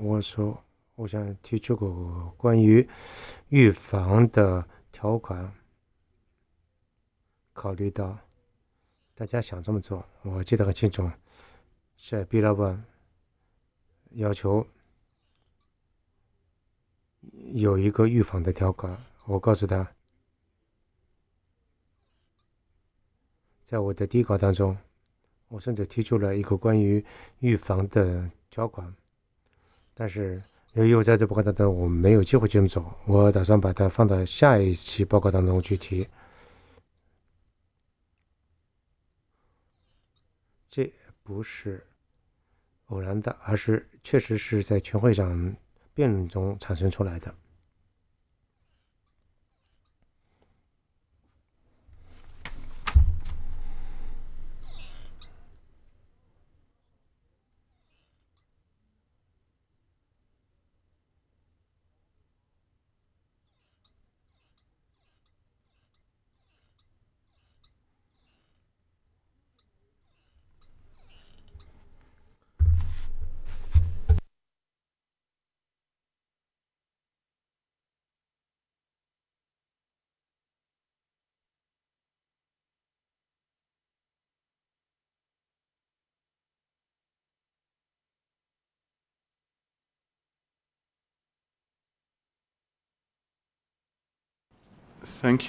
我想提出个关于预防的条款，考虑到大家想这么做，我记得很清楚，是毕老板要求有一个预防的条款。我告诉他，在我的底稿当中，我甚至提出了一个关于预防的条款，但是由于我在这报告当中我没有机会这么做，我打算把它放到下一期报告当中去提。这不是偶然的，而是确实是在全会上辩论中产生出来的。 Thank